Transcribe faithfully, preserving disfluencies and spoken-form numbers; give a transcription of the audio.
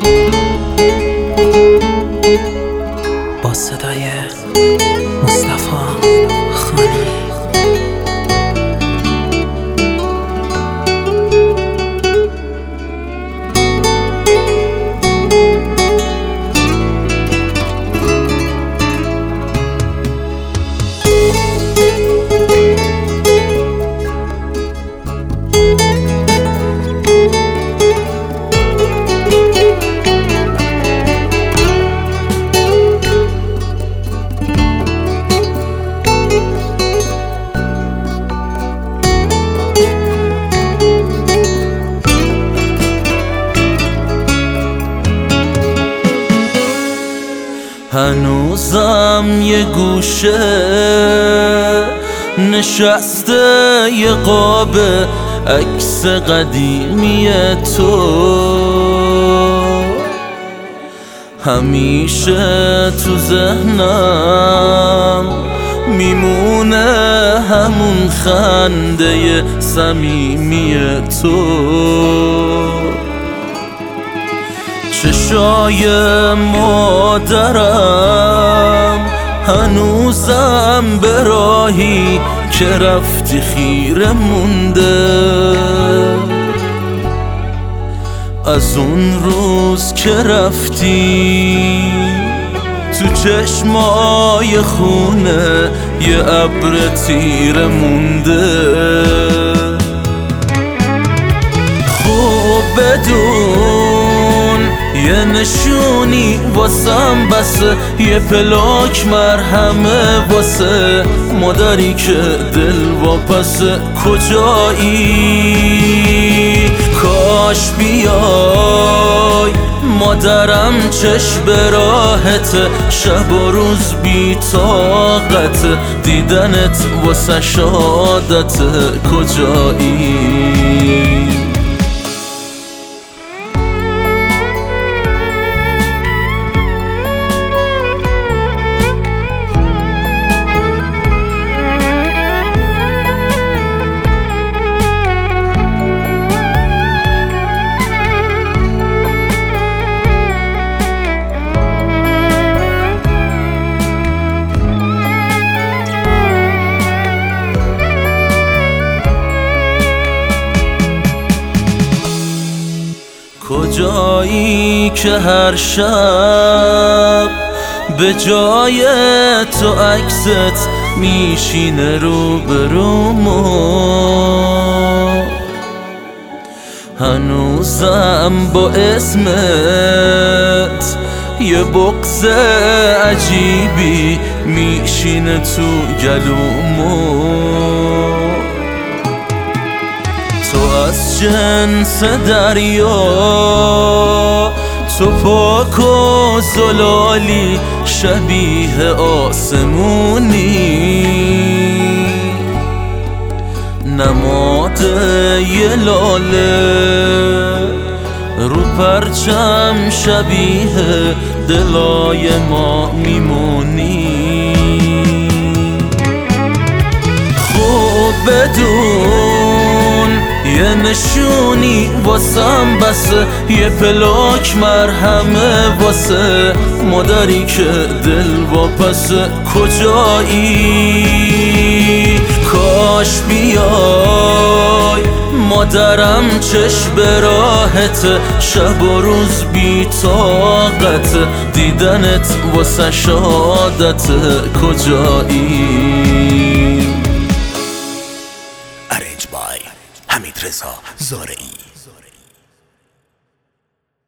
با صدای مصطفی خانی. هنوزم یه گوشه نشسته یه قاب عکس قدیمی تو، همیشه تو ذهنم میمونه همون خنده صمیمی تو. چشای مادرم هنوزم به راهی که رفتی خیره مونده، از اون روز که رفتی تو چشمای خونه یه ابر تیره مونده. خوب بدون یه نشونی واسم بسه، یه پلاک مرهمه واسه مادری که دل واپسه. کجایی؟ کاش بیای مادرم، چشم به راحته، شب و روز بی طاقت دیدنت واسه شادت. کجایی؟ کجایی که هر شب به جای تو عکست میشینه روبرومو، هنوزم با اسمت یه بغض عجیبی میشینه تو گلومو. تو از جنس دریا، تو پاک و زلالی، شبیه آسمونی، نماد یه لاله رو پرچم، شبیه دلای ما میمونی. خوب بدون یه نشونی واسم بسه، یه پلاک مرهمه واسه مادری که دل واپسه. کجایی؟ کاش بیای مادرم، چشم به راحته، شب و روز بی طاقت دیدنت واسه شادت. کجایی؟ ارنج بای حمید رضا زارعی.